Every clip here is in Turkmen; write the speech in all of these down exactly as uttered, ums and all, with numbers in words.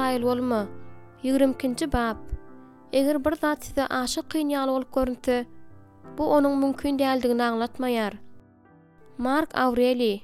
gaýyl bolma. ýigrimkinji bab. Eger bir zat size aşyk kynýaly bolup görünse, bu onuň mümkin däldigini aňlatmaýar. Mark Aureli.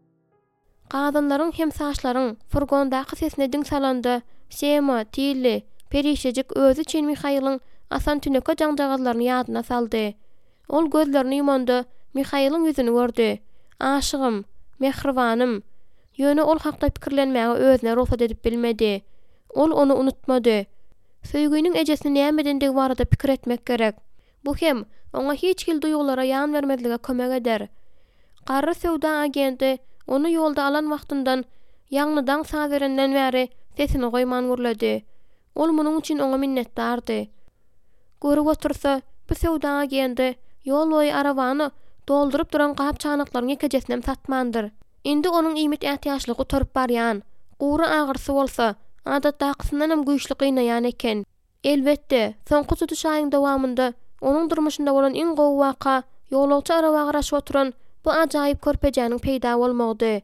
Gadynlaryň hem saçlaryň furgondaky sesine diň salanda, Sema, Tilli, perişejik özü üçin Mihaýlyň asan tüneke jaňjagalaryny ýadyna saldy. Ol gözlerini ýumanda Mihaýlyň ýüzüni gördi. Aşygym, mehribanym. Ýöne ol hakda pikirlenmäge özüne ruhsat edip bilmedi. Ol onu unutmady. Söýgüniň ejesini nämedendig barada pikir etmek gerek. Bu hem oňa hiç kil duýgulara ýan bermezlige kömek eder. Garry sowda agenti onu ýolda alan wagtyndan ýagnydan saberenden bäri sesini goýman gürledi. Ol munuň üçin oňa minnetdardy. Görüp otursa, bu sowda agenti ýol boýy arabany doldurup duran gap çanaklaryň ekejesinem satmandyr. Indi onuň iýmet ähtiýaçlygy torup barýan. Gury agyrsy bolsa, adatdakysyndan hem güýçli gynnaýan eken. Elbetde, soňky tutuş aýyň dowamında onuň durmuşynda bolan iň gowy waka ýolagçy arabaga garaşyp oturan bu ajaýyp körpejäniň peýda bolmagy.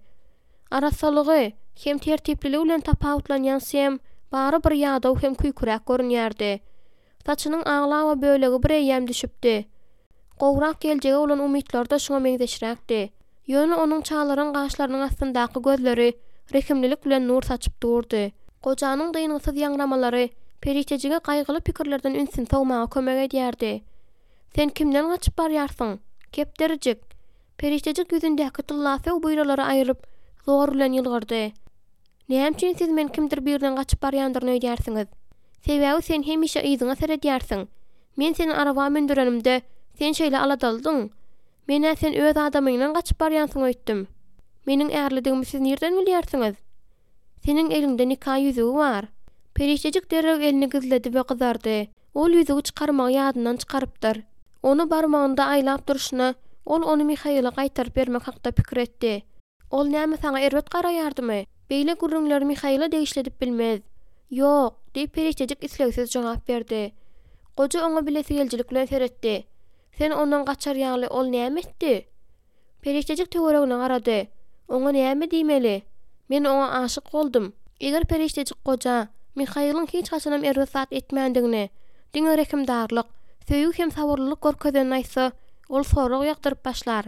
Arasalygy hem tertipliligi bilen tapawutlanýan Sem bary bir ýadaw hem küýkürek görünýärdi. Saçynyň aglawa bölegi bir eýem düşüpdi. Gowrak geljege bolan umytlar da şoňa meňzeşiräkdi. Ýöne onuň çalaryň gaşlarynyň astyndaky gözleri rekimlilik bilen nur saçyp durdy. Gojanyň dyňysyz ýaňramalary perişejige gaýgyly pikirlerden ünsin tawmaga kömek edýärdi. Sen kimden gaçyp barýarsyň? Kepderjik. Perişejik ýüzündäki tyllafa buýralary aýryp zor bilen ýylgyrdy. Näme üçin siz men kimdir birden gaçyp barýandyryny öýdärsiňiz? Sebäbi sen hemişe ýyzyňa seredýärsiň. Men seni araba mindirenimde sen şeýle aladaldyň. Mene sen öz adamyňdan gaçyp barýansyň öýtdim. Meniň ärlidigimi siz nerden bilýärsiňiz? Senin elinde nikah ýüzügi bar. Perişejik derrew elini gizledi we gyzardy. Ol ýüzügi çykarmagy ýadyndan çykarypdyr. Onu barmagynda aýlap duruşyna ol onu Mihaýlyga gaýtaryp bermek hakda pikir etdi. Ol näme saňa erwet garaýardymy? Beýle gürrüňler Mihaýlyga degişledip bilmez. Ýok, diýip perişejik islegsiz jogap berdi. Goja oňa bilesi geljilik bilen seretdi. Sen ondan gaçar ýaly ol näme etdi? Perişejik töweregine garady. Oňa näme diýmeli? Men oňa aşyk boldum. Eger perişejik goja Mihaýlyň hiç haçanam erwet zat etmändigini, diňe rekimdarlyk, söýgü hem saburlylyk görkezden aýsa, ol sorag ýagdyryp başlar.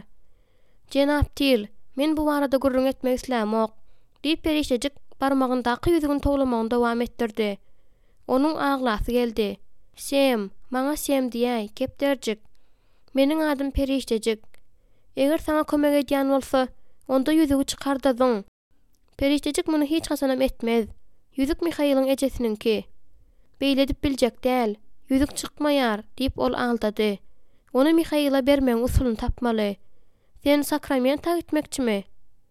Jenap Til, men bu barada gürrüň etmek islämok, diýip perişejik barmagyndaky ýüzügini towlamagyny dowam etdirdi. Onuň aglasy geldi. Sem, maňa Sem diýäй, kepderjik. Meniň adym Perişejik. Eger saňa kömek edýän bolsa, onda ýüzügi çykardadyň. Perişejik muny hiç haçanam etmez. Ýüzük Mihaýlyň ejesiniňki. Beýle dip biljek däl. Ýüzük çykmaýar, diýip ol aldady. Onu Mihaýlyga bermeň usulyny tapmaly. Sen sakramenta gitmekçimi?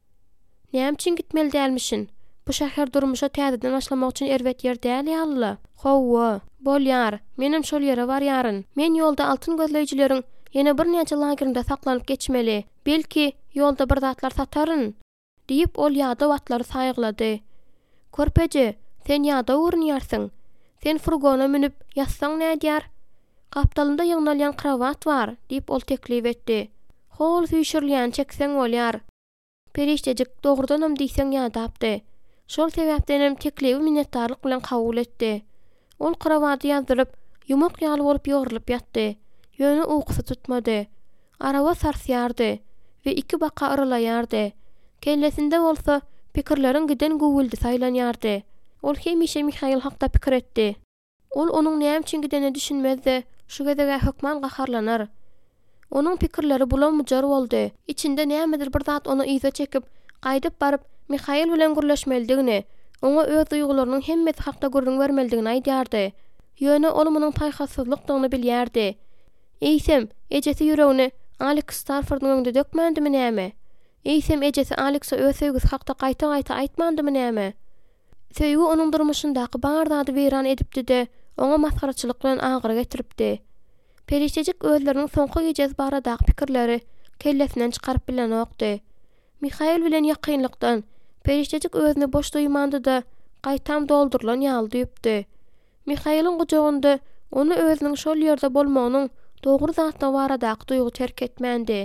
Näme üçin gitmeli dälmişin? Bu şäher durmuşa täzeden başlamak üçin erwet ýer däl ýaly. Howwa, bolýar. Menim şol ýere barýaryn. Men ýolda altyn gözleýjileriň ýene bir näçe lagerinde saklanyp geçmeli. Belki ýolda bir zatlar sataryn, diýip ol ýada watlary saýglady. Körpeje, sen ýada urunýarsyň. Sen furgona minip ýatsaň nädýär? Kaptalynda ýygnalýan krawat bar, diýip ol teklip etdi. Hol süýşürlýän çekseň bolýar. Perişejik dogrudanam diýseň ýadapdy. Şol sebäpdenem teklibi minnetdarlyk bilen kabul etdi. Ol krawaty ýazdyryp, ýumak ýaly bolup ýorulyp ýatdy. Ýöne ukusy tutmady. Araba sarsýardy we iki baka yralaýardy. Kellesinde bolsa pikirleriň giden gowuldy saýlanýardy. Ol hemişe Mihaýlyl hakda pikir etdi. Ol onuň näme üçin gideni düşünmezdi, şu gezege hökman gaharlanar. Onuň pikirleri bulan mujar boldy. İçinde nämedir bir zat onu iýze çekip, gaýdyp baryp Mihaýlyl bilen gürleşmelidigini, oňa öz duýgularynyň hemmesi hakda gürrüň bermelidigini aýdýardy. Ýöne ol munyň taýhasyzlykdygyny bilýärdi. Eýsem, ejesi ýüregini Alex Starford'un öňünde dökmendimi näme? Eýsem ejesi Alex'a öz söýgüsi hakda gaýta-gaýta aýtmandymy näme? Söýgü onuň durmuşyndaky bar zady weýran edipdi-de, oňa maskaraçylyk bilen agyr getiripdi. Perişejik özleriniň soňky gejesi baradaky pikirleri kellesinden çykaryp bilen okdy. Mihaýlyl bilen ýakynlykdan Perişejik özüni boş duýmandy-da, gaýtam doldurulan ýaly diýipdi. Mihaýlyň gujagynda onu özüniň şol ýerde bolmagynyň dogry zatda baradaky duýgu terk etmändi.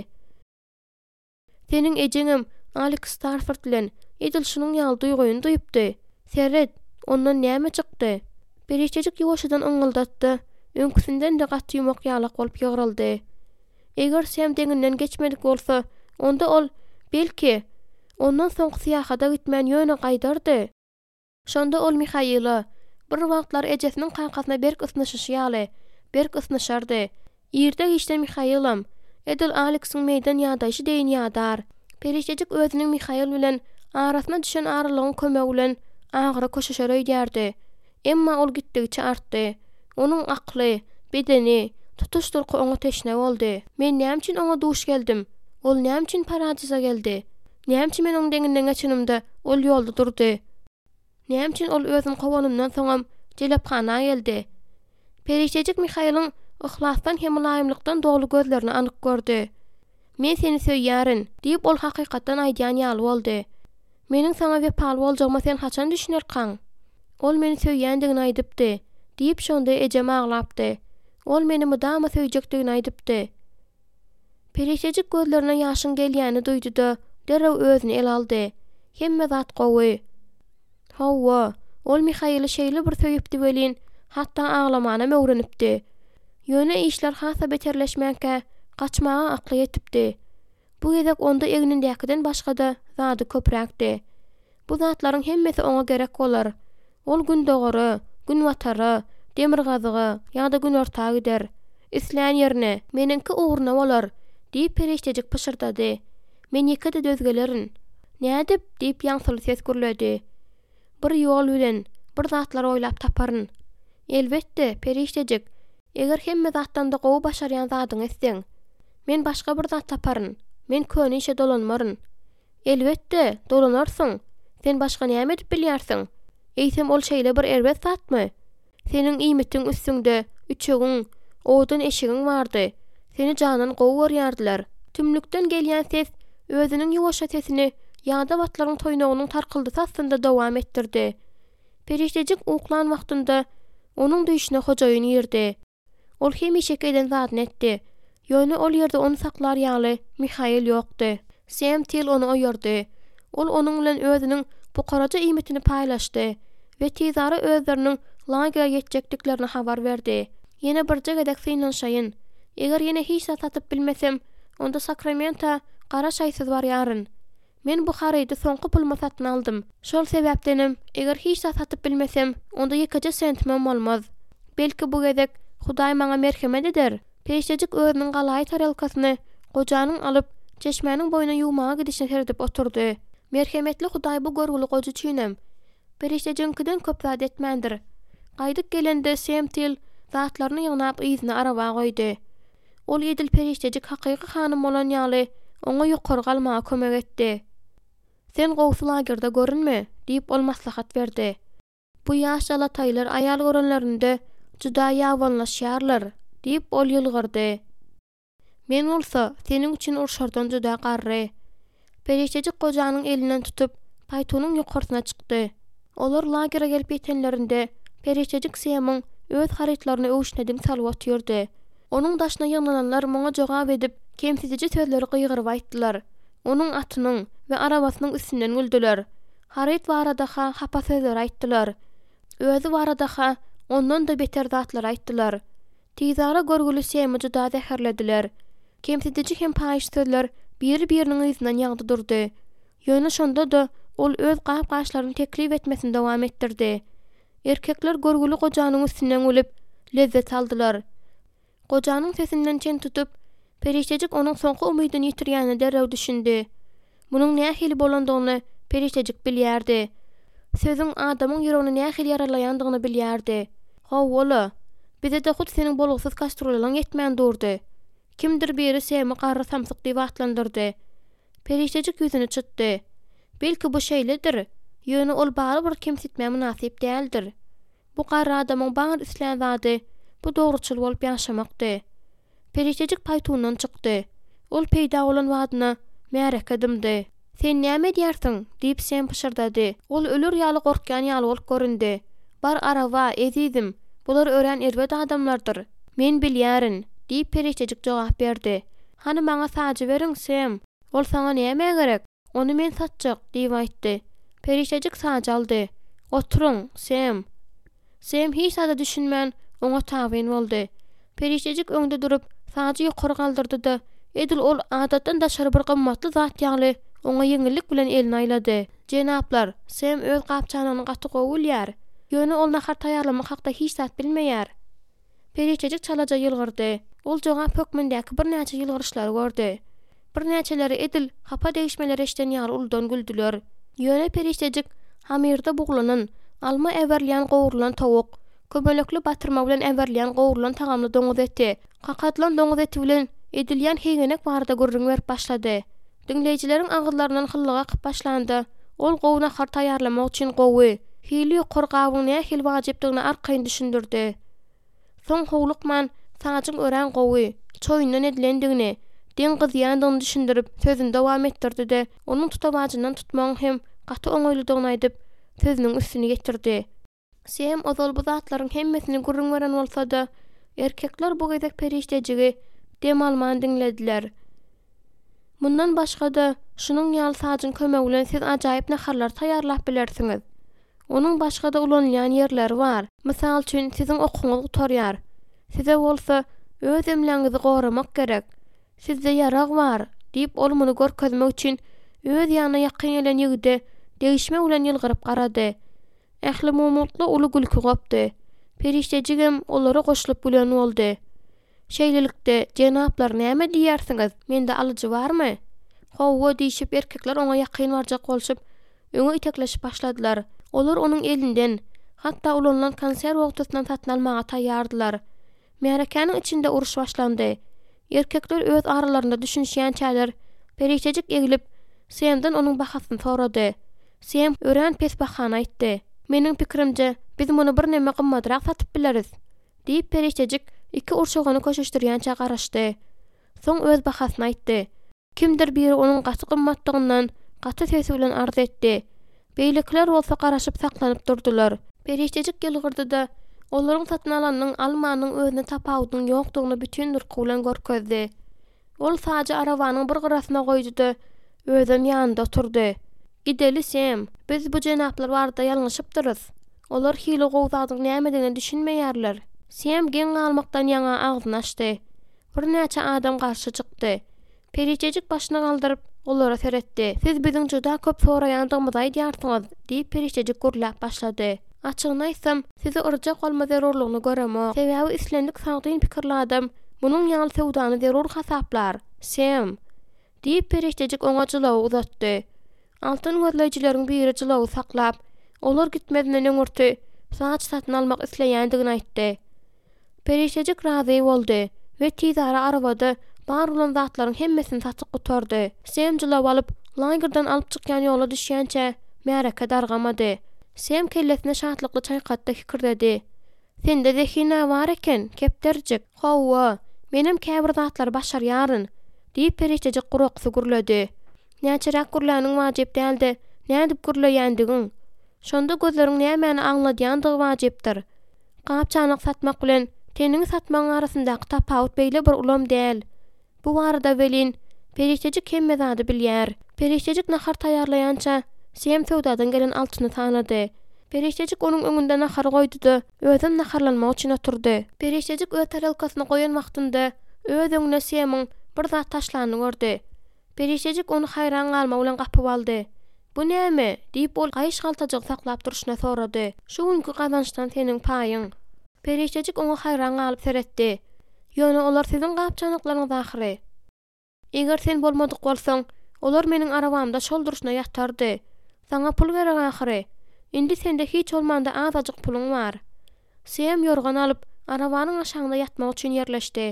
Seniň ejeňim Alex Starford bilen edil şunuň ýaly duýguny duýupdy. Seret, ondan näme çykdy? Berişejik ýoşadan öňüldatdy. Öňküsinden de gatty ýumok ýalak bolup ýygyryldy. Eger Sam deňinden geçmedik bolsa, onda ol belki ondan soň syýahada gitmän ýöne gaýdardy. Şonda ol Mihaila bir wagtlar ejesiniň kankasyna berk ysnyşýaly, berk ysnyşardy. Ýerde işte Mihailam, edil Alex'iň meýdan ýadaşy deýin ýadar. Perişejik özüniň Mihail bilen arasyna düşen aralygyň kömegi bilen agyra koşuşar öýdärdi. Emma ol gitdigiçe artdy. Onuň akly, bedeni, tutuş durky oňa teşne boldy. Men näme üçin oňa duş geldim? Ol näme üçin paradisa geldi? Näme üçin men onuň deňinden geçenimde ol ýolda durdy? Näme üçin ol özüm kowanymdan soňam jelepxana geldi? Perişejik Mihail'in ihlasdan hem laýymlykdan dogly gözlerini anyk gördü. Men seni söýýärin diýip ol hakykatdan aýdýan ýaly boldy. Meniň saňa wepaly boljagma sen haçan düşünerkaň? Ol meni söýýändigini aýdypdy diýip şonda ejem aglapdy. Ol meni mydama söýjekdigini aýdypdy. Perişejik gözlerine ýaşyň gelýäni duýdy-da derrew özüni el aldy. Hemme zat gowy. Hawa, ol Mihail'i şeýle bir söýüpdi welin, hatda aglamana möwrenipdi. Ýöne işler hasa beterleşmänkä gaçmaga akly ýetipdi. Bu gezek onda egnindäkiden başga da zady köpräkdi. Bu zatlaryň hemmesi oňa gerek bolar. Ol gün dogary, gün watary, demir gazygy ýa-da gün ortagy gider. Islän ýerine meniňki ugurna bolar diýip perişejik pışırdady. Men ýekide dözgelerin. Nädip diýip ýaňsyly ses gürledi. Bir ýol bilen bir zatlar oýlap taparyn. Elbetde perişejik. Eger hemme zatdan da gowy başarýan zadyň etseň, men başga bir zat taparyn. Men köni işe dolanmaryn. Elbetde dolanarsyň. Sen başga näme edip bilýärsiň? Eýsem ol şeýle bir erbet zatmy? Seniň iýmitiň üstüňde üçegiň, odan eşigiň bardy. Seni janan gowy görýärdiler. Tümlükden gelýän ses özüniň ýuwaşa sesini ýa-da batlaryň toýnagynyň tarkyldy sasynda dowam etdirdi. Perişejik uklan wagtynda onuň düýşüne hojaýyn ýerdi. Ol hemişek eden zadyny etdi. Ýöne ol ýerde onu saklar ýaly Mihail ýokdy. Sam til onu oýardy. Ol onuň bilen özüniň bu garaja iýmitini paýlaşdy we tezara özleriniň lagera ýetjekdiklerini habar berdi. Ýene birje gedek synanşaýyn. Eger ýene hiç satyp bilmesem, onda Sakramenta gara şaýsyz barýaryn. Men bu harydy soňky pulma satyn aldım. Şol sebäpdenim, eger hiç satyp bilmesem, onda ýekije sentimem bolmaz. Belki bu gezek Hudaý maňa merhemet eder. Perişejik özüniň galaý tarelkasyny gojanyň alyp çeşmäniň boýuna ýuwmaga gidişine serdip oturdy. Merhemetli Hudaý bu görgüli goja çynem. Perişejinkiden köp zat etmändir. Gaýdyk gelende Semtil zatlaryny ýygnap ýyzyna araba goýdy. Ol edil perişejik hakyky hanym bolan ýaly oňa ýokary galmaga kömek etdi. Sen gowsy lagerda görünme diýip ol maslahat berdi. Bu ýaş alataýlar aýal görenlerinde juda ýawanlaşýarlar diýip ol ýylgyrdy. Men bolsa seniň üçin urşardan juda garry. Perişejik gojanyň elinden tutup paýtonyň ýokaryna çykdy. Olar lagera gelip ýetenlerinde perişejik Semyň öz harytlaryny öwüşnediň salyp otyrdy. Onuň daşyna ýyglananlar muňa jogap edip kemsiziji sözleri gyýgyryp aýtdylar. Onuň atynyň we arabasynyň üstünden güldüler. Haryt barada-ha hapa sözler aýtdylar. Özü barada-ha ondan da beter zatlar aýtdylar. Tizara görgüli Sem'i juda zäherlediler. Kemsiziji hem paýyş sözler bir-biriniň ýüzünden ýagdy durdy. Ýöne şonda da ol öz gap-gaşlaryny teklip etmesini dowam etdirdi. Erkekler görgüli gojanyň üstünden gülüp lezzet aldylar. Gojanyň sesinden çen tutup perişejik onuň soňky umydyny ýitirýänini derrew düşündi. Munyň nähili bolandygyny perişejik bilýärdi. Sözüň adamyň ýüregine nähili yaralaýandygyny bilýärdi. Howala, bize de hut seniň bolgusyz kastrolaryň ýetmän durdy. Kimdir biri Sem'i garry samsyk diýip atlandyrdy. Perişejik ýüzüni çytdy. Belki bu şeýledir. Ýöne ol bary bir kimsitmä münasip däldir. Bu garry adamyň baňy islän zady bu dogruçul bolup ýaşamakdy. Perişejik paýtundan çykdy. Ol peýda bolan wadyna märek edimdi. Sen näme diýärsiň diýip Sem pışırdady. Ol ölür ýaly gorkýan ýaly bolup göründi. Bar araba, ezizim. Bular ören erbet adamlardyr. Men bilýärin diýip perişejik jogap berdi. Hani maňa saçy beriň Sem. Ol saňa näme gerek? Onu men satjak diýip aýtdy. Perişejik saç aldy. Oturun, Sam. Sam hiç sada düşünmän oňa tabyn boldy. Perişejik öňde durup, saçy ýokary galdyrdy da, edil ol adatdan daşary bir gymmatly zat ýaly oňa ýeňillik bilen elini aýlady. Jenaplar, Sam öz gapçanyny gaty gowulýar. Ýöne ol nahar taýýarlamak hakda hiç zat bilmeýär. Perişejik çalaja ýylgyrdy. Ol jogap hökmündäki bir näçe ýylgyryşlary gördi. Bir näçeleri edil hapa değişmeleri eşden ýaly uldan güldüler. Ýöne perişejik hamirde buglanan, alma äwerleýän gowrulan tawuk, kömelekli batyrma bilen äwerleýän gowrulan tagamly doňuz eti, kakatlan doňuz eti bilen edilýän heýgenek barada gürrüň berip başlady. Dinleýijileriň agyzlaryndan hyllyga akyp başlandy. Ol gowuna har taýýarlamak üçin gowy, hili ýokary gawyň näme hil wajypdygyny arkaýyn düşündirdi. Soň howlukman saçyň ören gowy, çoýundan edilendigini, den gyzýandygyny düşündirip sözüni dowam etdirdi-de, onuň tutabajyndan tutmagyň hem gaty oňoýludygyny aýdyp, sözüniň üstüne getirdi. Sam ozal bu zatlaryň hemmesini gürrüň beren bolsa-da, erkekler bu gezek periştejigi dem alman dinlediler. Mundan başga da şunun ýaly saçyň kömegi bilen siz ajaýyp naharlar taýýarlap bilersiňiz. Onuň başga da ulanýan ýerleri bar. Mysal üçin siziň okuňyz utarýar. Size bolsa öz emleňizi goramak gerek. Sizde ýarag bar diýip ol muny görkezmek üçin öz ýanyna ýakyn gelen ýigide değişme bilen ýylgyryp garady. Ähli mumutly uly gülki gopdy. Periştejigem olary goşulyp gülen boldy. Şeýlelikde jenaplar näme diýersiňiz? Mende alyjy barmy? Howwa diýişip erkekler oňa ýakyn barjak bolşup, öňe itekleşip başladylar. Olar onuň elinden, hatda ulanlan konserw wagtyndan tatyn almaga taýýardylar. Märekeniň içinde uruş başlandy. Erkekler öz aralarynda düşünýän çäler, perişejik egilip, Samdan onuň bahasyny sorady. Sam ören pes bahana aýtdy. Meniň pikirimje, biz muny bir näme gymmadyrak satyp bileriz. Diýip perişejik iki urşagyny köşeşdirýänçe garaşdy. Soň öz bahasyny aýtdy. Kimdir biri onuň gaty gymmatdygyndan gaty sesi bilen arz etdi. Beýlekler bolsa garaşyp saklanyp durdular. Perişejik gelgirdi-de, olaryň satyn alanyň almanyň özüne tapawdyň ýokdugyny bütün durky bilen görkezdi. Ol sadece arabanyň bir gyrasyna goýdy-da, özüm ýanynda oturdy. Gideli Sam, biz bu jenaplar barada ýalňyşypdyrys. Olar hili gowzadyň nämedigini düşünmeýärler. Sam geň almakdan ýaňa agzyny açdy. Bir näçe adam garşy çykdy. Perişejik başyny galdyryp olara seretdi. Siz biziň juda köp soraýandygymyzy aýdýarsyňyz, diýip perişejik gürläp başlady. Açygyny aýtsam, sizi urjak bolma zerurlygyny göremok. Sebäbi islendik sagdyn pikirli adam munyň ýaly sewdany zerur hasaplar. Sam, diýip perişejik oňa jylaw uzatdy. Altyn gözleýijileriň biri jylawy saklap, olar gitmeden öňürti, saç satyn almak isleýändigini aýtdy. Perişejik razy boldy we tizara arabada bar bolan zatlaryň hemmesini satyp gutardy. Sam jylaw alyp, lagerdan alyp çykýan ýola düşýänçe märeke dargamady. Sam kellesine şatlykly çaýkatda hikirdedi. Sende zehina bar eken, kepderjik. Howwa, menim käbir zatlar başarýaryn, diýip perişejik guraqsy gürledi. Näçerak gürläniň wajyp däldi, näme diýip gürleýändigiň? Şonda gözleriň nämäni aňladýandygy wajypdyr. Gapçanyk satmak bilen teniňi satmagyň arasyndaky tapawut beýle bir ulam däl. Bu barada welin perişejik hemme zady bilýär. Perişejik nahar taýýarlaýança Sam sewdadan gelen altyny tanady. Perişejik onuň öňünde nahar goýdy-da, özüm naharlanmak üçin oturdy. Perişejik öz taralkasyny goýan wagtynda öz öňüne Samyň bir zat taşlanyny gördi. Perişejik onu hayran galma bilen gapyp aldy. Bu näme? Diýip ol gaýş galtajyk saklap duruşyna sorady. Şu günkü gazançdan seniň paýyň. Perişejik onu hayran galyp seretdi. Ýöne olar siziň gapçanyklaryňyz ahyry. Eger sen bolmadyk bolsaň, olar meniň arabamda şol duruşyna ýatardy. Saňa pul gerek ahyry. Indi sende hiç bolmanda azajyk puluň bar. Sam ýorgan alyp arabanyň aşaňda ýatmak üçin ýerleşdi.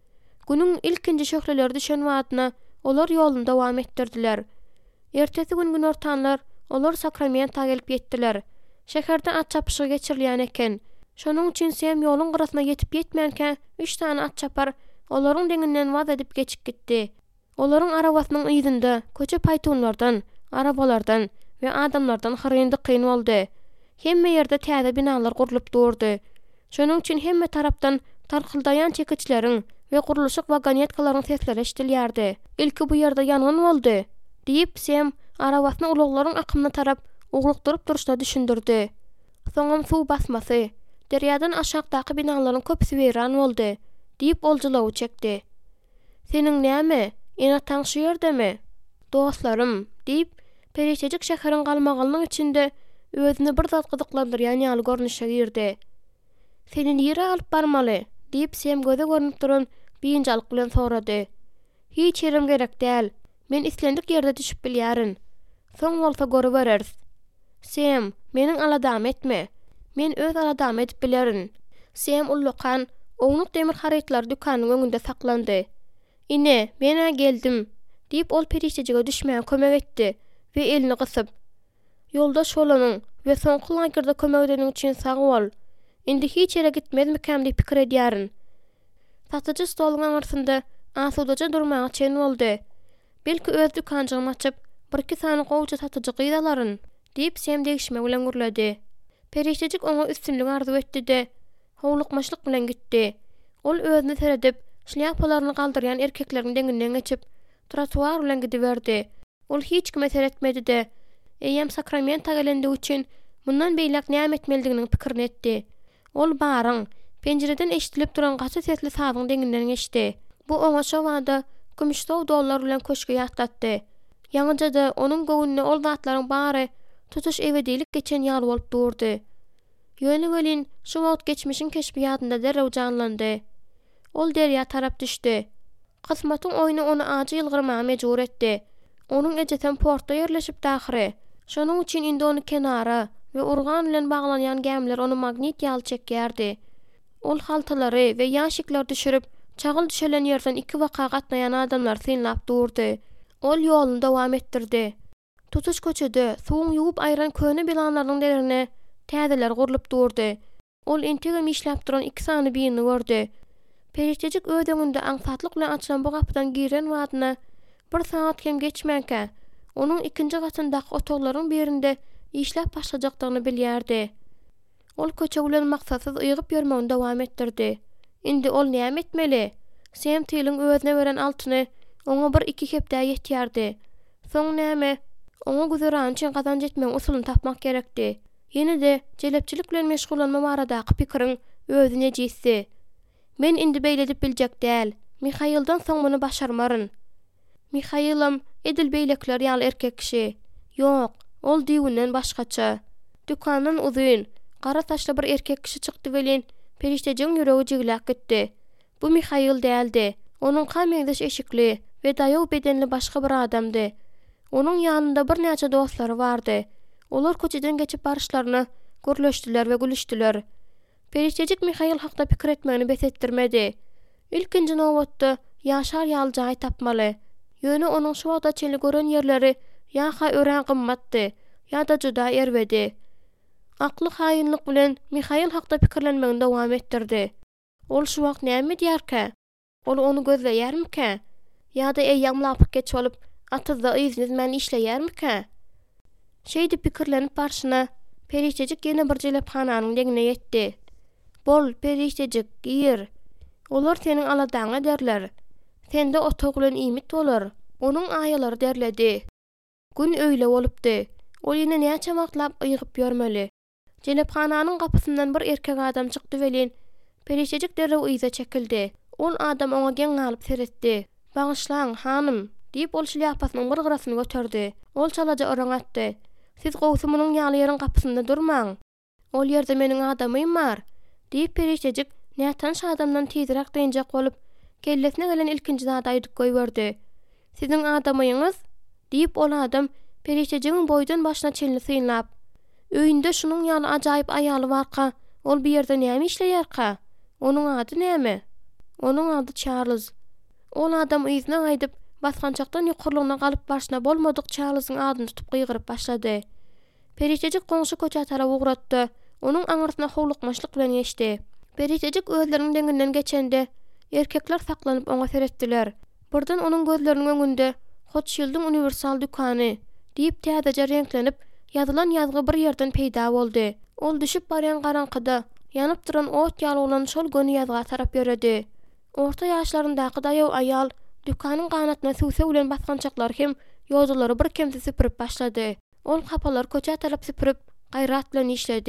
Günüň ilkinji şöhleleri düşen wagtyna olar ýolunda dowam etdirdiler. Ertesi gün gün ortanlar olar Sakramento gelip ýetdiler. Şäherde at çapyşy geçirilýän eken. Şonuň üçin Sam ýoluň gyrasyna ýetip ýetmänkä üç tane at çapar olaryň deňinden waz edip geçip gitdi. Olaryň arabasynyň ýyzynda köçe paýtunlardan, arabalardan we adamlardan haryndy kyn boldy. Hemme ýerde täze binalar gurulyp durdy. Şonuň üçin hemme tarapdan tarkyldaýan çekiçleriň we guruluşyk wagonetkaryň sesleri eşdilýärdi. Ilki bu ýerde ýangyn boldy, diýip Sam arabasyny ulaglaryň akymyna tarap uglukdyryp duruşda düşündirdi. Soňam suw basmasy, derýadan aşagdaky binalaryň köpüsi weýran boldy, diýip oljulawy çekdi. Seniň näme? Enataň şu ýerdemi? Dostlarym, diýip perişejik şäheriň galmagalynyň içinde özüni bir zat gyzyklandyrýan ýaly görnüşe girdi. Seni ýere alyp barmaly, diýip Sem göze görünip duran biýinjalyk bilen sorady. Hiç yerim gerek däl. Men islendik ýerde düşüp bilýärin. Soň bolsa görüp bereriz. Sem, meniň aladam etme. Men öz aladam edip bilerin. Sem ullukan, oňluk demir harytlar dükanyň öňünde saklandy. Ine, mena geldim, diýip ol perişejige düşmäge kömek etdi we elini gysyp. Ýoldaş bolanyň we soňky lagerda kömek edeniň üçin sag bol. Indi hiç ýere gitmezmikäm diýip pikir edýärin. Satyjy stoluň aňarsynda asudaja durmagy çen boldy. Belki öz dükanjygyny açyp, bir-iki sany gowja satyjy gyýdalaryn, diýip Sem degişme bilen gürledi. Perişejik oňa üstünlük arzu etdi-de, howlukmaşlyk bilen gitdi. Ol özüni seredip, şlyapalaryny galdyrýan erkekleriň deňinden geçip, trotuar bilen gidiberdi. Ol hiç kime seretmedi-de, eýem Sakramenta gelende üçin mundan beýlek näme etmelidiginiň pikirini etdi. Ol baryň, penjereden eşitilip duran gaça sesli sazyň deňinden geçdi. Bu oňa şo wagda gümüşdow dollar bilen köşke ýatlatdy. Ýaňyja-da onuň göwnüne ol zatlaryň bary tutuş ebedilik geçen ýaly bolup durdy. Ýöne welin şu wagt geçmişiň keşbiýatynda derrew janlandy. Ol derýa tarap düşdi. Kysmatyň oýny onu ajy ýylgyrmaga mejbur etdi. Onuň ejeten portda ýerleşip dahyry. Şonuň üçin indi onu kenara we urgan bilen baglanýan gemler onu magnit ýaly çekýärdi. Ol haltalary we ýaşyklar düşürip, çagyl düşelen ýerden iki waka gatnaýan adamlar synlap durdy. Ol ýolunu dowam etdirdi. Tutuş köçede suwuň ýuwup aýran köne bilanlaryň derine täzeler gurulyp durdy. Ol intigem işläp duran iki sany birini gördi. Perişejik ödeginde aňsatlyk bilen açylan bu gapydan giren wadyna bir saat hem geçmäke, onuň ikinji gatyndaky otoglaryň birinde işläp başlajakdygyny bilýärdi. Ol köçe bilen maksadsyz ýygyp ýörmegini dowam etdirdi. Indi ol näme etmeli? Sem tiliň özüne beren altyny oňa bir iki hepde ýetýärdi. Soň näme? Oňa güzäran üçin gazanç etmeň usulyny tapmak gerekdi. Ýene-de jelepçilik bilen meşgulanma baradaky pikiriň özüne jitdi. Men indi beýledip biljek däl. Mihaildan soň muny başarmaryn. Mihailam edil beýlekler ýaly erkek kişi. Ýok, ol diýinden başgaça. Dükandan uzun, gara taşly bir erkek kişi çykdy welin periştejiň ýüregi jigläp gitdi. Bu Mihail däldi. Onuň kamegdeş eşikli we daýaw bedenli başga bir adamdy. Onuň ýanynda bir näçe dostlary bardy. Olar köçeden geçip barışlaryny görleşdiler we gülüşdiler. Periştejik Mihail hakda pikir etmegini besetdirmedi. İlkinji nowatda ýaşar ýaly jaý tapmaly. Ýöne onuň şu wagda çeli gören ýerleri ýa-ha ören gymmatdy, ýa-da juda erbedi. Akly haýynlyk bilen Mihail hakda pikirlenmegini dowam etdirdi. Ol şu wagt näme diýärkä? Ol onu gözleýärmike? Ýa-da eýamlap geç bolup atyzda iýniz men işleýärmike? Şeýdi pikirlenip barşyna periştejik ýene bir jelephananyň deňine ýetdi. Bol periştejik gir. Olar seniň aladaňa derler. Sende otog bilen iýmit bolar. Onuň aýalary derledi. Gün öýle bolupdy. Ol ýene näçe wagtlap ýygyp ýörmeli. Jelephananyň gapysyndan bir erkek adam çykdy welin periştejik derrew ýyza çekildi. Ol adam oňa geň alyp seretdi. "Bagyşlaň, hanym," diýip ol şlyapasynın bir gyrasyny göterdi. Ol çalaja oraň atdy. "Siz gowsumynyň ýaly ýeriň gapysynda durmaň. Ol ýerde meniň adamym bar," diýip periştejik nätan şu adamdan tezirek dynjak bolup, kellesine gelen ilkinji zada aýdyp goýberdi. "Siziň adamyňyz?" diýip ol adam periştejigiň boýdan başyna çelini synlap, "Öýünde şunuň ýaly ajaýyp aýaly barka, ol bir ýerde näme işleýärkä? Onuň ady näme?" "Onuň ady Charles." Ol adam ýyzyna aýdyp, basgançakdan ýokurlygyna galyp başyna bolmadyk Charlesyň adyny tutup gyýgyryp başlady. Periştejik goňşy köçe tarap ugratdy. Onuň aňyrsyna howlukmaşlyk bilen geçdi. Periştejik özleriniň deňinden geçende erkekler saklanyp oňa seretdiler. Birden onuň gözleriniň öňünde "Hochschild'ň universal dükany" diýip täzeje renklenip ýazylan ýazgy bir ýerden peýda boldy. Ol düşüp barýan garaňkyda ýanyp duran ot ýaly bolan şol göni ýazga tarap ýöredi. Orta ýaşlaryndaky daýaw aýal dükanyň ganatyna süwse bilen basgançaklar hem ýozulary bir kemsi süpürip başlady. Ol kapalar köçe tarap süpürip gaýrat bilen işledi.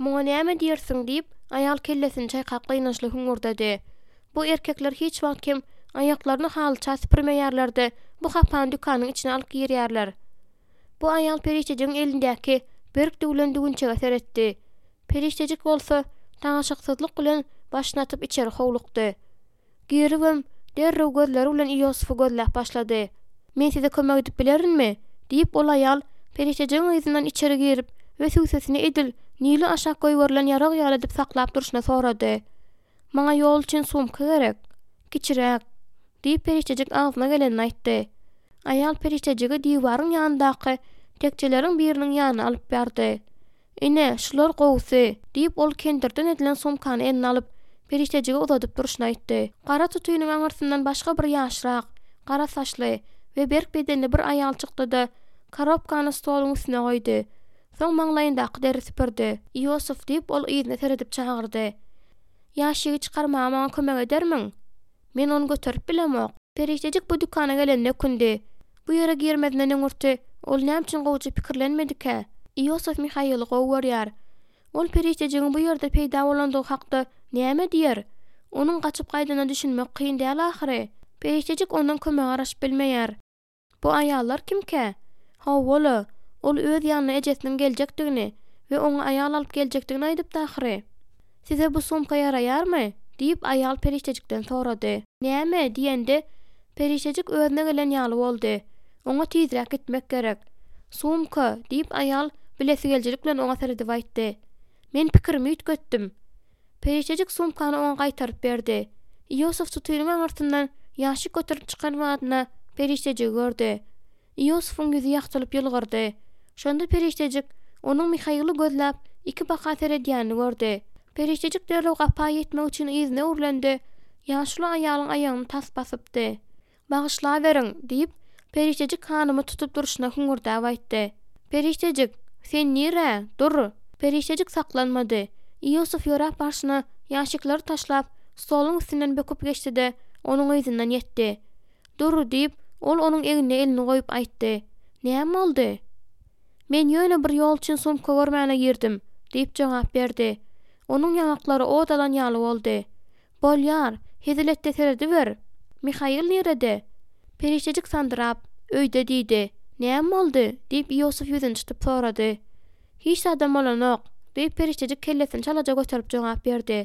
"Muňa näme diýersiň?" diýip ayal kellesini çaýkap gynançly huňurdady. Bu erkekler hiç wagt kim aýaklaryny halça süpürmeýärlerdi. Bu hapan dükanyň içine alyp girýärler. Bu ayal perişejiň elindäki berk düwlen dügünçege seretdi. Perişejik bolsa taňşyksyzlyk bilen başyny atyp içeri howlukdy. Giribim derrew gözleri bilen Ýusufy gözläp başlady. "Men size kömek edip bilerimmi?" diýip ol ayal perişejiň ýüzünden içeri girip we süsesini edil nili aşak goýberlen ýarag ýaly edip saklap durşyna sorady. "Maňa ýol üçin sumka gerek. Kiçirek." diýip perişejik agzyna geleni aýtdy. Ayal perişejigi diýwaryň ýanyndaky tekçeleriň biriniň ýanyna alyp berdi. "Ine, şular gowsy" diýip ol kendirden edilen sumkany eline alyp perişejige uzadyp durşyna aýtdy. Gara tutuýynyň aňyrsyndan başga bir ýaşrak, gara saçly we berk bedenli bir ayal çykdy-da korobkany stoluň üstüne goýdy. Soň maňlaýyndaky deri süpürdi. "Ýusuf" diýip ol ýygyny seredip çagyrdy. "Ýaşygy çykarmaga maňa kömek edermiň? Men onu götürip bilemok." Perişejik bu dükana gelen nökündi. Bu ýere girmedinden öňürti ol näme üçin gowjy pikirlenmedike? Ýusuf Mihaýyly gowurýar. Ol perişejigiň bu ýerde peýda bolandygy hakda näme diýer? Onuň gaçyp gaýdana düşünmek kyn däl ahyry. Perişejik ondan kömek araşyp bilmeýär. Bu ayallar kimke? Howwaly, ol öz ýanyna ejesiniň geljekdigini we oňa ayal alyp geljekdigini aýdyp dahyry. "Size bu sumka ýaraýarmy?" diýip ayal perişejikden sorady. "Näme?" diýende perişejik özüne gelen ýaly boldy. Oňa tizrek gitmek gerek. "Sumka" diýip ayal bilesi geljelik bilen oňa seredip aýtdy. "Men pikirimi ýitgetdim." Perişejik sumkany oňa gaýtaryp berdi. Ýusuf tutuýynyň aňyrsyndan ýaşyk götürüp çykan wadyna perişejigi gördi. Ýusufyň ýüzi ýagtylyp ýylgyrdy. Şonda perişejik onuň Mihaýyly gözläp iki baka seredýäni gördi. Perişejik derrew gapa ýetmek üçin ýyzyna urlendi. Ýaşly aýalyň aýagyny tas basypdy. "Bagyşlaberiň" diýip perişejik hanymy tutup durşyna huňurdap aýtdy. "Perişejik, sen nire? Dur." Perişejik saklanmady. Ýusuf ýörap başyny ýaşyklary taşlap stoluň üstünden böküp geçdi-de onuň ýüzünden ýetdi. "Dur" diýip ol onuň egine elini goýup aýtdy. "Näme boldy?" "Men ýöne bir ýol üçin sumka görmäne girdim" diýip jogap berdi. Onuň ýanaklary odalan ýaly boldy. "Bolýar, heziletde seredi ber. Mihaýyl nerede?" Perişejik sandyrap, "Öýde" diýdi. "Näme boldy?" diýip Ýusuf ýüzüni tutup sorady. "Hiç adam bolanok" diýip perişejik kellesini çalaja götürüp jogap berdi.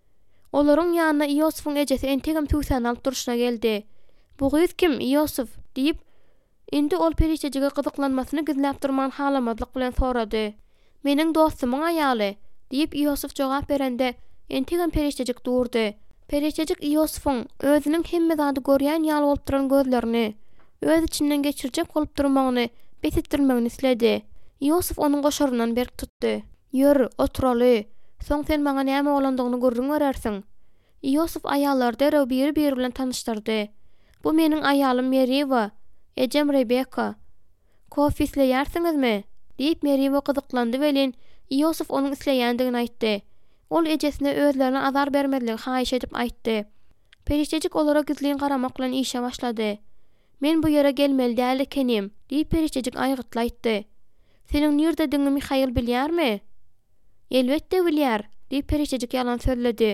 Olaryň ýanyna Ýusufyň ejesi entegem tüýsän alyp durşyna geldi. "Bu gyz kim, Ýusuf?" diýip indi ol perişejige gyzyklanmasyny gizläp durman halamazlyk bilen sorady. "Meniň dostumyň aýaly" diýip Ýusuf jogap berende entegem perişejik durdy. Perişejik Ýusufyň özüniň hemme zady görýän ýaly bolup duran gözlerini öz içinden geçirjek bolup durmagyny besitdirmegini isledi. Ýusuf onuň goşaryndan berk tutdy. "Ýör, oturaly. Soň sen maňa näme bolandygyny görüň berersiň." Ýusuf aýallar derrew biri-biri bilen tanıştyrdy. "Bu meniň aýalym Meriwa, ejem Rebeka. Kofe isleýärsiňizmi?" diýip Meriwa gyzyklandy welin Ýusuf onuň isleýändigini aýtdy. Ol ejesine özlerine azar bermediligi haýyş edip aýtdy. Perişejik olara gizliň garamak bilen işe başlady. "Men bu ýere gelmeli däl ekenim" diýip perişejik aýgytly aýtdy. "Seniň nirdedigini Mihaýyl bilýärmi?" "Elbetde bilýär" diýip perişejik ýalan söyledi.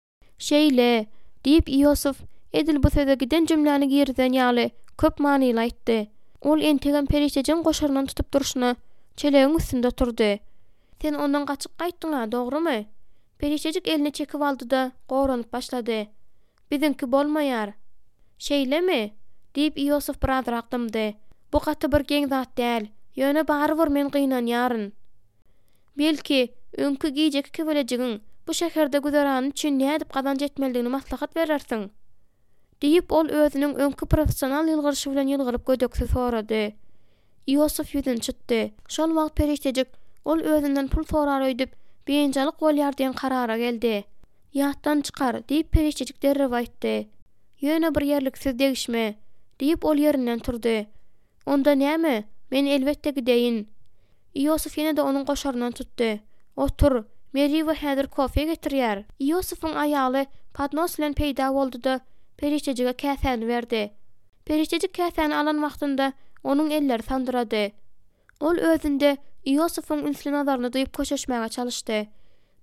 "Şeýle" diýip Ýusuf edil bu söze giden jümläni girden ýaly köp manyly aýtdy. Ol entegem perişejiň goşaryndan tutup durşyna çelegiň üstünde oturdy. "Sen ondan gaçyp gaýtdyň, dogrymy?" Perişejik elini çekip aldy-da gowranyp başlady. "Bizinki bolmaýar." "Şeýlemi?" diýip Ýusuf biraz raqdymdy. "Bu gaty bir geň zat däl. Ýöne barybir men gynanýaryn. Belki öňkü giýjek kebelejigiň bu şäherde güzerany üçin näme edip gazanç etmelidigini maslahat berersiň." diýip ol özüniň öňkü professional ýylgyrşy bilen ýylgyryp gödekse sorady. Ýusuf ýüzüni çytdy. Şol wagt perişejik ol özünden pul sorar öýdüp beýenjalyk bolýar diýen karara geldi. "Ýatdan çykar" diýip perişejik derrew aýtdy. "Ýöne bir ýerlik siz degişme" diýip ol ýerinden turdy. "Onda näme? Men elbetde gideýin." Ýusuf ýene-de onuň goşaryndan tutdy. "Otur, Meriwa häzir kofe getirýär." Ýusufyň aýaly padnos bilen peýda boldy-da perişejige käsäni berdi. Perişejik käsäni alan wagtynda onuň elleri sandyrady. Ol özünde Ýusufyň ünsli nazaryny duýup köşeşmäge çalyşdy.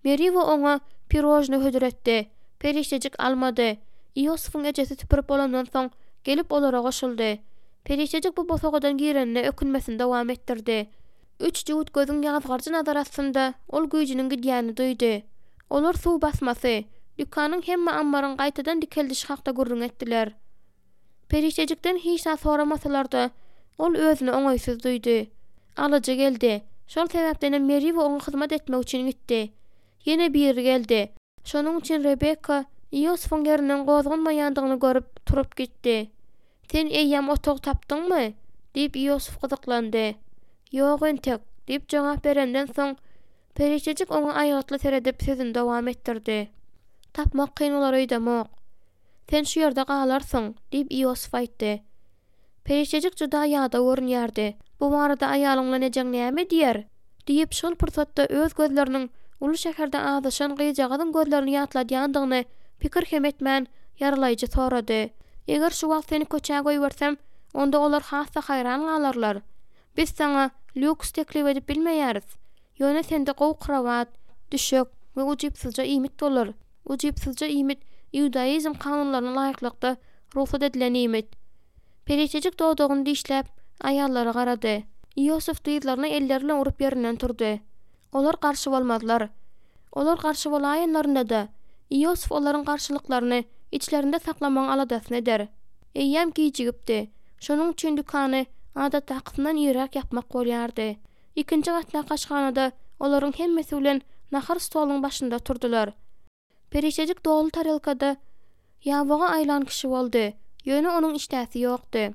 Meriwa oňa pirojny hödüretdi. Perişejik almady. Iosif'in ejesi tüpürip bolandan soň gelip olara goşuldy. Perişejik bu bosogadan girenine ökünmesini dowam etdirdi. Üç jüwüt gözüň ýazgarjy nazar astynda ol güýjüniň gidýäni duýdy. Olar suw basmasy, dükanyň hemme ambaryň gaýtadan dikeldiş hakda gurrun etdiler. Perişejikden hiç da soramasalar-da ol özüni oňaýsyz duýdy. Alıjy geldi. Şol sebäpden Meriwa oňa hyzmat etmek üçin gitdi. Ýene biri geldi. Şonuň üçin Rebecca Iosif'in ýerinden gozgunmaýandygyny görüp turup gitdi. "Sen eýýäm otog tapdyňmy?" diýip Iosif gyzyklandy. "Ýok entek" diýip jogap berenden soň Perişejik oňa aýatly seredip sözüni dowam etdirdi. "Tapmak kyn bolar öýdemok. Sen şu ýerde galarsyň" diýip Iosif aýtdy. Perişejik juda ýada görünýärdi. Bu barada aýalyňla nejeň näme diýer? diýip şol pursatda öz gözleriniň ulu şäherde azyşan gyýjagadyň gözlerini ýatladýandygyny pikir hem etmän ýaralaýjy sorady. "Eger şu wagt seni köçäge goýbersem, onda olar hassa haýran galarlar. Biz saňa lüks teklip edip bilmeýäris. Ýöne sende gow krawat, düşek we ujypsyzja iýmit bolar. Ujypsyzja iýmit Ýudaizm kanunlaryna laýyklykda ruhsat edilen iýmit." Perişejik dodugyny dişläp aýallara garady. Iosif dyzlaryna elleri bilen urup ýerinden turdy. Olar garşy bolmadylar. Olar garşy bolaýanlarynda da Iosif olaryň garşylyklaryny içlerinde saklamaň aladasyny eder. Eýýäm giýjigipdi. Şonuň üçin dükany adatda hakyndan ýerek ýapmak bolýardy. Ikinji gatda kaşganada olaryň hemmesi bilen nahar stolunyň başynda turdular. Perişejik dolu tarelkada ýawaga aýlan kişi boldy. Ýöne onuň işdäsi ýokdy.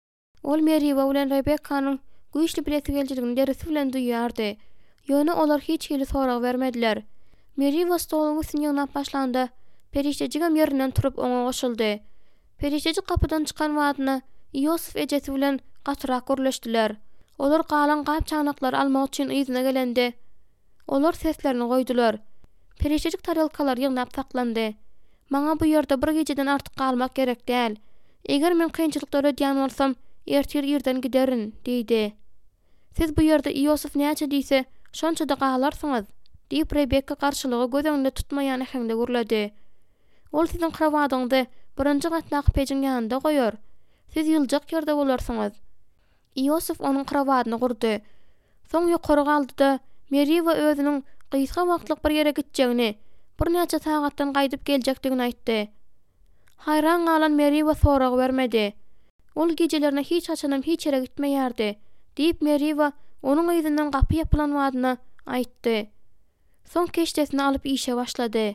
Ol Meriwa bilen Rebecca'nyň güýçli bilesi geljiligini deresi bilen duýýardy. Ýöne olar hiç hili sorag bermediler. Meriwa stolunyň üstüne ýaňap başlanda Perişejik hem ýerinden turup oňa goşuldy. Perişejik kapydan çykan wadyna Iosif ejesi bilen gatyrak gürleşdiler. Olar galan gap çanaklar almak üçin ýzyna gelende olar seslerini goýdular. Perişejik tarelkalar ýaňap saklandy. "Maňa bu ýerde bir geceden artyk galmak gerek däl. Eger men kynçylyklar ödýän bolsam, ertir ýerden giderin" diýdi. "Siz bu ýerde Iosif näçe diýse, şonça da galarsyňyz" diýip Rebecca garşylygy göz öňünde tutmaýan ähňde gürledi. "Ol siziň krawadyňdy birinji gatnaky pejiň ýanynda goýar. Siz ýyljak ýerde bolarsyňyz." Iosif onuň krawadyny gurdy. Soň ýokary galdy da Meriwa özüniň gysga wagtlyk bir ýere gitjegini, bir näçe sagatdan gaýdyp geljekdigini aýtdy. Haýran galan Meriwa sorag bermedi. "Ol gecelerine hiç açanam hiç ýere gitmeýärdi" diýip Meriwa onuň ýzynyň gapy ýapylan wadyna aýtdy. Soň keşdesini alyp işe başlady.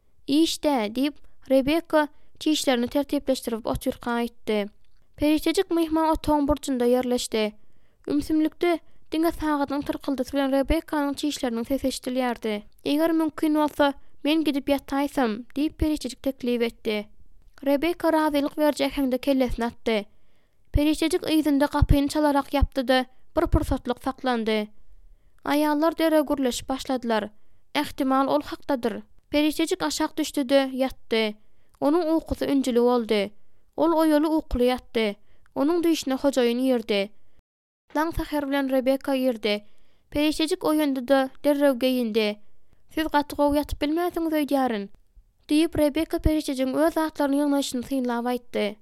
"İşde" diýip Rebecca çiýişlerini tertipleşdirip otyrka aýtdy. Perişejik myhman otoň burjunda ýerleşdi. Ümsümlikde diňe sagatyň tyrkyldysı bilen Rebecca'nyň çiýişleriniň sesi eşdilýärdi. "Eger mümkin bolsa, men gidip ýataýsam" diýip Perişejik teklip etdi. Rebecca razylyk berjek häňde kellesini atdy. Perişejik ýzyňda gapyny çalarak ýapdy-da bir pursatlyk saklandy. Aýallar dere gürleşip başladylar. "Ähtimal ol hakdadyr." Perişejik aşak düşdi-de ýatdy. Onuň ukusyünjüli boldy. Ol oýaly ukly ýatdy. Onuň düşüne hojaýyn ýerdi. Lang saher bilen Rebecca ýerdi. Perişejik oýundy-da derrew geyindi. "Siz gaty gowy ýatyp bilmäsiňiz öýdýärin" diýip Rebecca Perişejiň öz zatlaryny ýygnaşyny synlap aýtdy.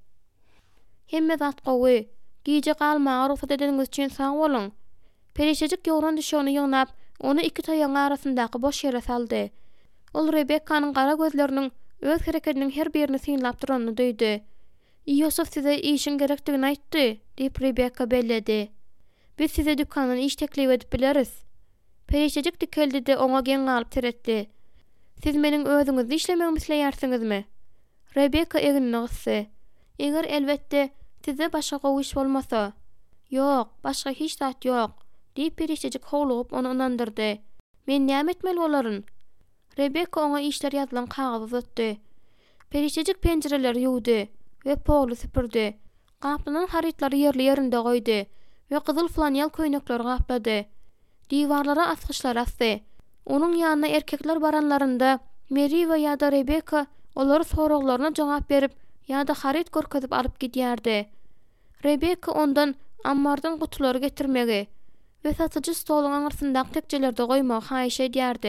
"Hemme zat gowy, giýje galmagy ruhsat edeniňiz üçin sag bolun." Perişejik ýogran düşýäni ýygnap, onu iki taýaň arasyndaky boş ýere saldy. Ol Rebecca'nyň gara gözleriniň öz hereketiniň her birini synlap duranyny duýdy. "Iosif size işin gerekdigini aýtdy" diýip Rebecca belledi. "Biz size dükanyň iş teklip edip bileris." Perişejik dikeldi-de oňa geň galyp teretdi. "Siz meniň özüňizde işlemegimi isleýärsiňizmi?" Rebecca eginini gysdy. "Eger elbetde size başga gowy iş bolmasa." "Ýok, başga hiç zat ýok" diýip Perişejik howlugyp onu inandyrdy. "Men näme etmeli bolaryn?" Rebecca oňa işler ýazylan kagazy uzatdy. Perişejik penjireleri ýuwdy we pogly süpürdi. Gaplanyň harytlary ýerli ýerinde goýdy we gyzyl flanyal köýnekleri gaplady. Diwarlara asgyçlar asdy. Onuň ýanyna erkekler baranlarynda Meriwa ýa-da Rebecca olar soraglaryna jogap berip ýa-da haryt görkezip alyp gidýärdi. Rebecca ondan ammardan gutulary getirmegi we satyjy stoluň aňyrsyndaki tekjelerde goýmagy haýyş edýärdi.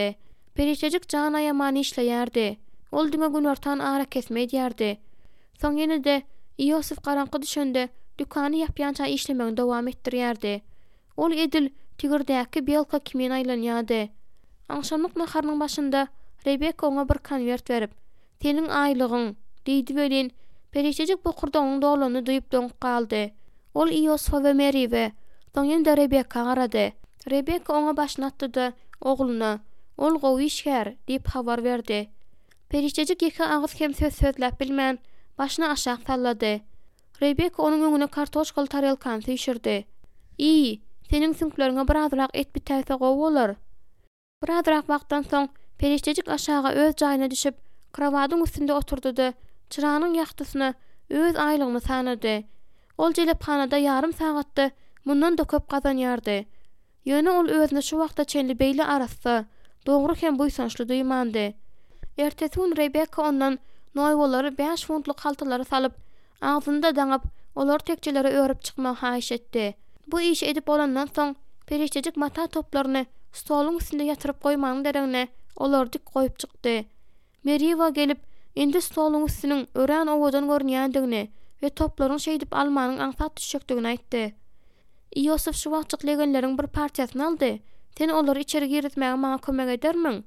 Perişejik jana ýaman işleýärdi. Ol diňe gün ortan ara kesmedýärdi. Soň ýene de Ýosuf garaňky düşende dükany ýapýança işlemegiň dowam etdirýärdi. Ol edil tigirdäki belka kimin aýlanýardy. Aňşamlyk naharynyň başynda Rebeka oňa bir konwert berip, "Seniň aýlygyň" diýdi bilen, perişejik bu kurdoňyň dolany duýup döňüp galdy. Ol Ýosufa we Meriwe, soň ýene Rebeka garady. Rebeka oňa başyny atdy, "Ogluny, ol gowy işgär" diýip habar berdi. Perişejik iki agyz hem söz sözläp bilmän, başyny aşağı sallady. Rebeka onuň öňüne kartoşkaly tarelkany süýşürdi. "İ, seniň süňkleriňe birazrak et bitäse gowy bolar." Birazrak wagtdan soň perişejik aşağı öz jaýyna düşüp, krawadyň üstünde oturdy, çyranyň ýagtysyny, öz aýlygyny sanady. Ol jelephanada ýarym sagatda mundan da köp gazanýardy. Ýöne ol özüne şu wagtda çenli beýle arasy, dogry hem buýsançly duýmandy. Ertesi gün Rebeka ondan noýwolary beş funtlyk haltalary salyp, agzynda daňyp, olar tekçelere örüp çykmagy haýyş etdi. Bu iş edip bolandan soň perişejik mata toplaryny stoluň üstünde ýatyryp goýmagyň deregine olar dik goýup çykdy. Meriwa gelip, indi stoluň üstüniň örän owadan görnýändigini we toplaryň şeýdip almanyň aňsat düşekdigini aýtdy. Ýosuf şu wagtçyk legenleriň bir partiýasyny aldy. "Sen olary içeri giritmäge maňa kömek edermiň?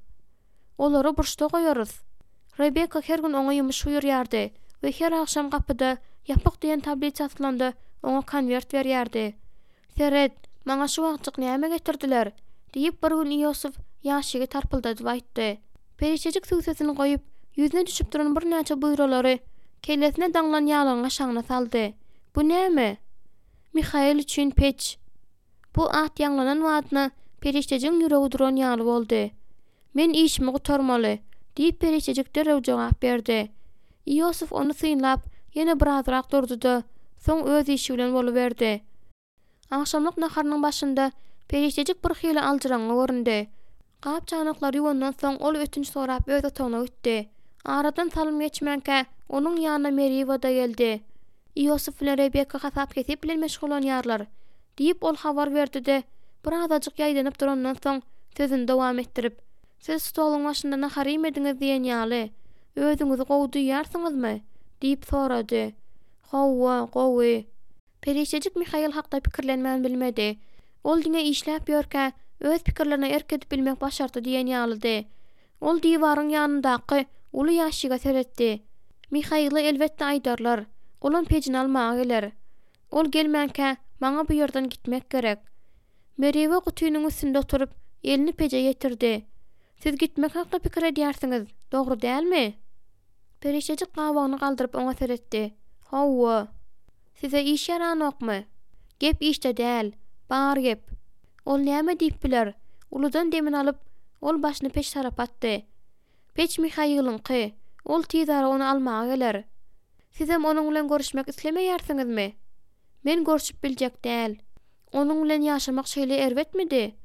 Olary burçda goýarys." Rebeka her gün oňa ýumyş buyurýardy we her akşam gapyda ýapyk diýen tablita aslandy, oňa konwert berýärdi. "Seret, maňa şu wagtçyk näme getirdiler?" diýip bir gün Ýosuf ýaşygy tarpyldadyp aýtdy. Perişejik süýsesini goýup, ýüzüne düşüp duran bir näçe buyralary kellesine daňlan ýalygyň aşagyna saldy. "Bu näme?" "Mihail üçin peç." Bu at ýanglanan wagtna perişejiň ýüregi duran ýaly boldy. "Men işimi gutarmaly" diýip perişejik derrew jogap berdi. Ýosuf onu syňlap, ýene birazrak durdy, soň öz işi bilen boluberdi. Akşamlyk naharynyň başynda perişejik bir hili aljyraňy göründi. Gap çanaklary ýuwandan soň ol ötünç sorap öz otagyna gitdi. Aradan salym geçmänkä onuň ýanyna Meriwa da geldi. Ýosuf bilen Rebeka hasap kesip bilen meşgulanýarlar diýip ol habar berdi-de, birazajyk ýaýdanyp durandan soň sözüni dowam etdirip, "Siz stoluň başynda nahar ýemediňiz diýen ýaly, özüňizi gowy duýarsyňyzmy?" diýip sorady. "Hawa, gowy." Perişejik Mihail hakda pikirlenmän bilmedi. Ol diňe işläp ýörkä, öz pikirlerine erkedip bilmek başardy diýen ýalydy. Ol diýwaryň ýanyndaky uly ýaşyga seretdi. "Mihaily elbetde aýdarlar. Olan pejini almağa geler. Ol gelmänkä maňa bu ýerden gitmek gerek." Meriwe gutynyň üstünde oturup elini peje ýetirdi. "Siz gitmek hakda pikir edýärsiňiz, dogry dälmi?" Perişejik gabagyny galdyryp oňa seretdi. "Hawa, size iş ýaranokmy? Gep işde däl, bar gep." Ol näme diýip biler? Uludan demin alyp, ol başyny peş tarap atdy. "Peç Mihailynky, ol tizara onu almağa geler. Sizem onuň bilen görüşmek islemeýärsiňizmi?" "Men görüşüp biljek däl. Onuň bilen ýaşamak şeýle erbetmidi.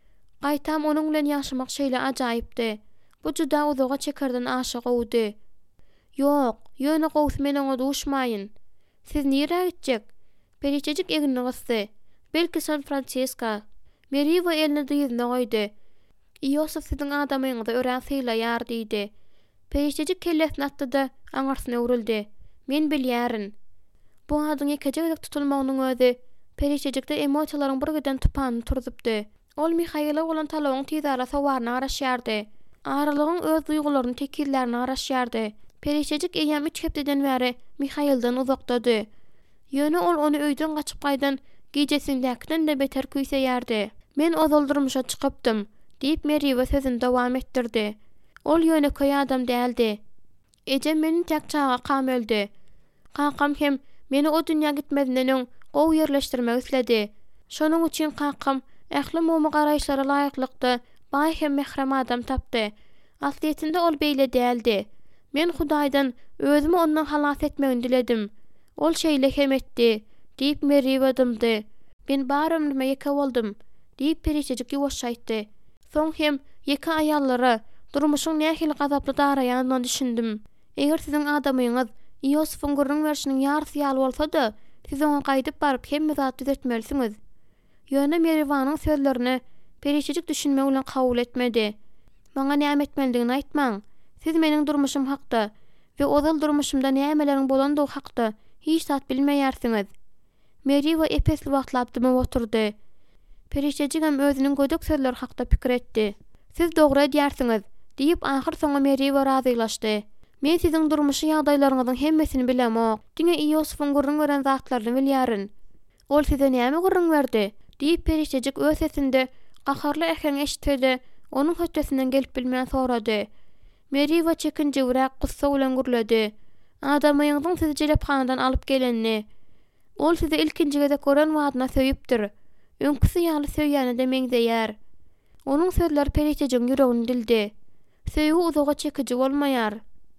Gaýtam onuň bilen ýaşamak şeýle ajaýypdy. Bu juda uzaga çekerden aşyk owdy." "Ýok, ýöne gowsy men oňa duşmaýyn. Siz nire gitjek?" Perişejik egini gysdy. "Belki San Francisco." Meriwa elini ýüzüne goýdy. "Ýosuf siziň adamyňyzy ören sylaýar" diýdi. Perişejik kellesini atdy-da aňarsyna urildi. "Men bilýärin." Bu adyň ekejek tutulmagynyň özi perişejikde emosiýalaryň bir giden tupanyny turdupdy. Ol Mihaila bolan talawyň tizara sawaryna garaşýardy. Aralygyň öz duýgularyny tekillerini garaşýardy. Perişejik eýäm üç hepdeden bäri Mihaildan uzakdady. Ýöne ol onu öýden gaçyp gaýdan gijesindäkinden de beter küýseýärdi. "Men ozoldurmuşa çykypdym" diýip Meriwa sözüni dowam etdirdi. Ol ýöne köý adam däldi. "Ejem meni tek çağa kam öldi. Kakam hem meni o dünýä gitmedinden öň gowy ýerleşdirmek isledi. Şonuň üçin kakam ähli mumy garaýşlara laýyklykda baý hem mehrem adam tapdy. Asliýetinde ol beýle däldi. Men Hudaýdan özümi ondan halas etmegini diledim. Ol şeýle hem etdi" diýip Meriwa dymdy. "Ben bar ömrüme ýeke boldum" diýip perişejik ýuwaş aýtdy. "Soň hem ýeke aýallara durmuşyň nähili gazaply daraýandan düşündim. Eger siziň adamyňyz Ýosufyň gurrun berşiniň ýarysy ýaly bolsa-da, siz oňa gaýdyp baryp hemme zat düzeltmelisiňiz." Ýöne Meriwanyň sözlerini perişejik düşünmek bilen kabul etmedi. Maňa näme etmelidigini aýtmaň. Siz meniň durmuşym hakda we ozal durmuşymda nämeleriň bolandygy hakda hiç zat bilmeýärsiňiz. Meriwa epesli wagtlap dyma oturdy. Perişejigem özüniň gödek sözleri hakda pikir etdi. Siz dogry edýärsiňiz, diýip ahir soňa Meriwa razylaşdy. Men siziň durmuşy ýagdaýlaryňyzyň hemmesini bilemok. Diňe Ýosufyň gurrun gören zatlaryny bilýärin. Ol size näme gurrun berdi? Diýip perişejik öz sesinde gaharly ähen eşitdi. Onuň hötesinden gelip bilmän sorady. Meriwa çekinji wrak gussa bilen gürledi. Adamyňyň sizi jelephandan alyp gelenini. Ol size ilkinji gezek gören wadyna söýüpdir. Öňküsi ýaly söýýäne de meňzeýär. Onuň sözleri perişejiň ýüregini dildi. Söýgü uzaga çekiji bolmaýar.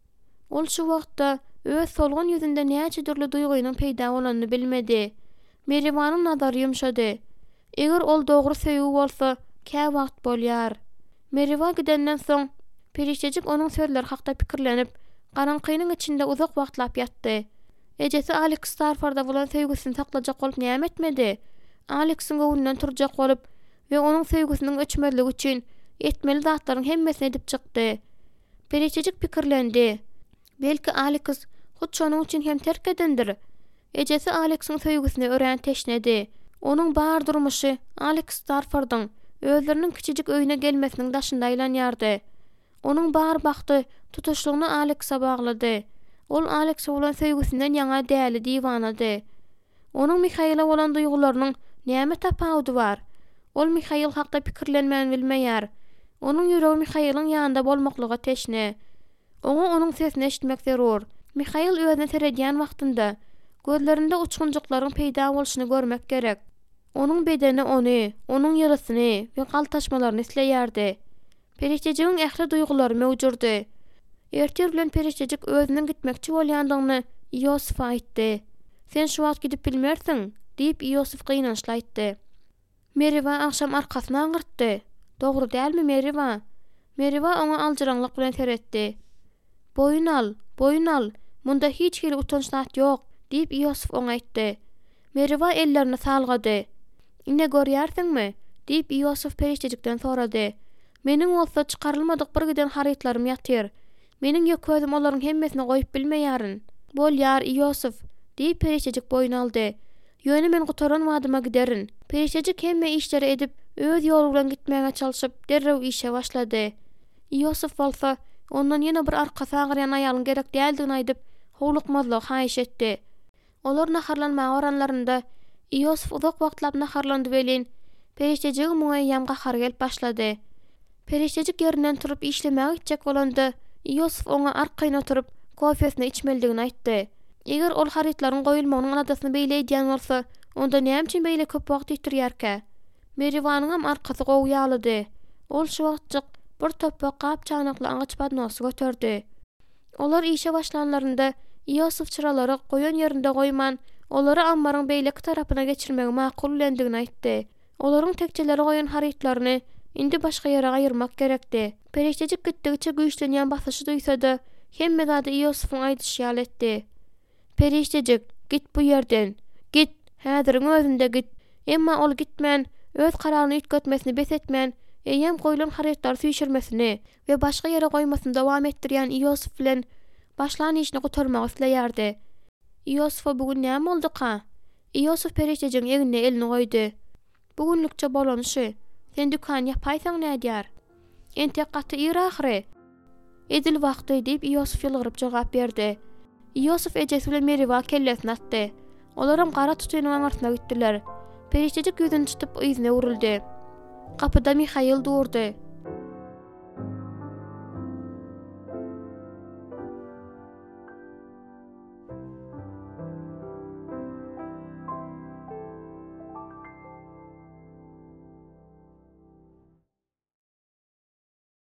Ol şu wagtda öz solgun ýüzünde näçe türlü duýgunyň peýda bolanyny bilmedi. Meriwanyň nazary ýumşady. Eger ol dogry söýgü bolsa, kä wagt bolýar. Meriwa gidenden soň perişejik onuň sözleri hakda pikirlenip, garaňkynyň içinde uzak wagtlap ýatdy. Ejesi Alex Starford'a bolan söýgüsini saklajak bolup näme etmedi? Alex'iň göwünden turjak bolup we onuň söýgüsiniň öçmezligi üçin etmeli zatlaryň hemmesini edip çykdy. Perişejik pikirlendi. Belki Alex hut şonuň üçin hem terk edendir. Ejesi Alex'iň söýgüsine örän teşnedi. Onuň bar durmuşy Alex Starford'yň özleriniň kiçijik öýüne gelmesiniň daşynda aýlanýardy. Onuň bar bakty tutuşlugyny Alex'a baglady. Ol Alex bolan söýgüsinden ýaňa däli diwanady. Onuň Mihaila bolan duýgularynyň näme tapawdy bar? Ol Mihail hakda pikirlenmän bilmeýär. Onuň ýüregi Mihail'yň ýanynda bolmaklyga teşne. Oňa onuň sesini eşitmek zerur. Mihail özüne seredýän wagtynda gözlerinde uçgunjyklaryň peýda bolşyny görmek gerek. Onuň bedeni ony, onuň ýylysyny we galtaşmalaryny isleýärdi. Perişejigiň ähli duýgulary mewjurdy. Ertir bilen perişejik özüniň gitmekçi bolýandygyny Ýosufa aýtdy. Sen şu wagt gidip bilmersiň, diýip Ýosuf gynançly aýtdy. Meriwa akşam arkasyna aňyrtdy. Dogry dälmi Meriwa? Meriwa oňa aljyranlyk bilen seretdi. Boyun al, boyun al. Munda hiç hili utanç zat ýok, diýip Ýosuf oňa aýtdy. Meriwa ellerini salgady. Ine görýärsiňmi? diýip Ýosuf perişejikden sorady. Meniň bolsa çykarylmadyk bir giden harytlarym ýatyr. Meniň ýökezim olaryň hemmesini goýup bilmeýärin. Bolýar Ýosuf, diýip perişejik boyun aldy. Ýöne men gutaran wadyma giderin. Perişejik hemme işleri edip öz ýolu bilen gitmäge çalyşyp derrew işe başlady. Ýosuf bolsa ondan ýene bir arkasy agyryan aýalyň gerek däldigini aýdyp howlukmazlyk haýyş etdi. Olar naharlanma oranlarynda Ýosuf uzak wagtlap naharlandy welin. Perişejik muňa ýam gahar gelip başlady. Perişejik ýerinden turup işlemäge gitjek bolanda Ýosuf oňa arkaýna oturup kofesini içmelidigini aýtdy. Eger ol harytlaryň goýulmagynyň adasyny beýleýän bolsa, onda näme üçin beýle köp wagt ýitirýärkä? Meriwanyň hem arkasy gowy Ol şu wagtjyk bir topak gap çanakly aňaç badnosy götürdi. Olar işe başlanlarynda Ýosuf çyralary goýan ýerinde goýman, olary ambaryň beýleki tarapyna geçirmegi makul bilendigini aýtdy. Olaryň tekçeleri goýan harytlaryny indi başga ýere aýyrmak gerekdi. Perişejik gitdigiçe güýçlenýän basyşy duýsady, hemme zady Ýosufyň aýdyşy ýaly etdi. Perişejik, git bu ýerden. Git, häziriň özünde git. Emma ol gitmän, öz kararyny üýtgetmesini besetmän, eýem goýulan harytlar süýşirmesini we başga ýere goýmasyny dowam etdirýän Ýosuf bilen başlan işini gutarmak isleýärdi. Ýosufa bugün näme boldy-ka? Ýosuf perişejiň egine elini goýdy. Bugünlükçe bolanyşy. Sen dükany ýapaýsaň nädýär? Entek gaty ir ahry. Edil wagty diýip Ýosuf ýylgyryp jogap berdi. Ýosuf ejesi bilen Meriwa kellesini atdy. Olaram gara tutunyň aňyrtyna gitdiler. Perişejik ýüzüni tutup ýyzyna urildi. Kapyda Mihail durdy.